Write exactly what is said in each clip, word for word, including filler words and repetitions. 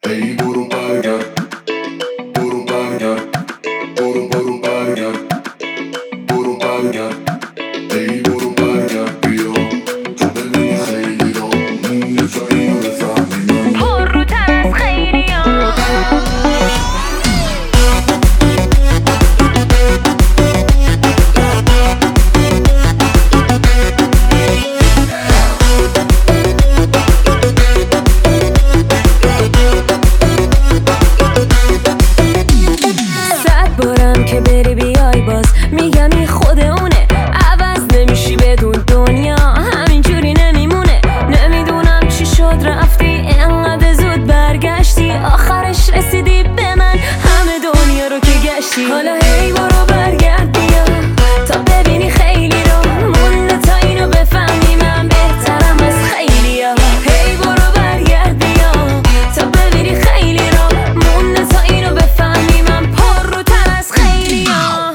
ای برو برگرد، برو برگرد، برو برو برگرد، برو برگرد، ای برو برگرد بیا تو ببینی خیلی را مونه تا اینو بفهمی من پر روتر از خیلی ها. که بری بیای باز میگم این خود اونه، عوض نمیشی بدون دنیا همینجوری نمیمونه. نمیدونم چی شد رفتی انقدر زود برگشتی، آخرش رسیدی به من همه دنیا رو که گشتی. حالا هی برو برگرد بیا تا ببینی خیلی رو مونده تا اینو بفهمی من بهترم از خیلی ها. هی برو برگرد بیا تا ببینی خیلی رو مونده تا اینو بفهمی من پر رو تر از خیلی ها.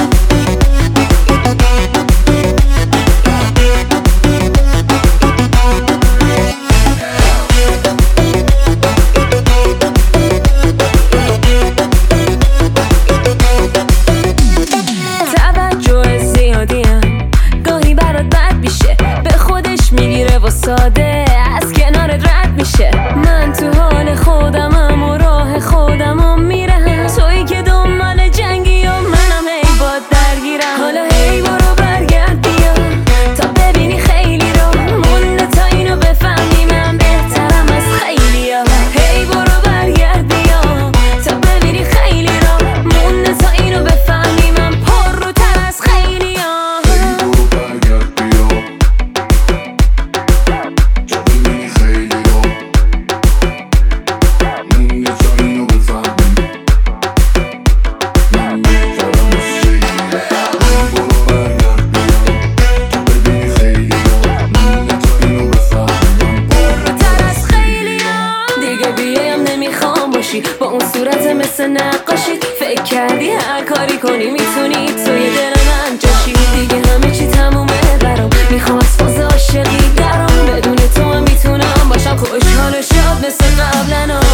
توجه زیادیم گاهی برات بد میشه، به خودش میگیره و ساده از کنارت رد میشه. من تو حال خودمم و راه خودمم میرم، تویی که دنبال جنگی و منم هی باد درگیرم. حالا هی برو برگرد بیا تا ببینی خیلی رو مونده تا اینو بفهمی من بهترم از خیلی ها. هی برو برگرد بیا تا ببینی خیلی رو مونده تا اینو بفهمی من پر رو تر از خیلی ها. ای برو برگرد بیا تا ببینی خیلی را مونه تا اینو بفهمی من بهترم از خیلی ها. ای برو برگرد بیا تا ببینی خیلی را مونه تا اینو بفهمی من پر رو تر از خیلی ها. دیگه بیایم نمیخوام باشی با اون صورت مثل نقاشی، فکر کردی هر کاری کنی میتونی توی دل من جاشی. دیگه همه چی تمومه برام، میخوام از فاز عاشقی درام، بدون تو هم میتونم باشم خوشحال و شاد مثل قبلنا.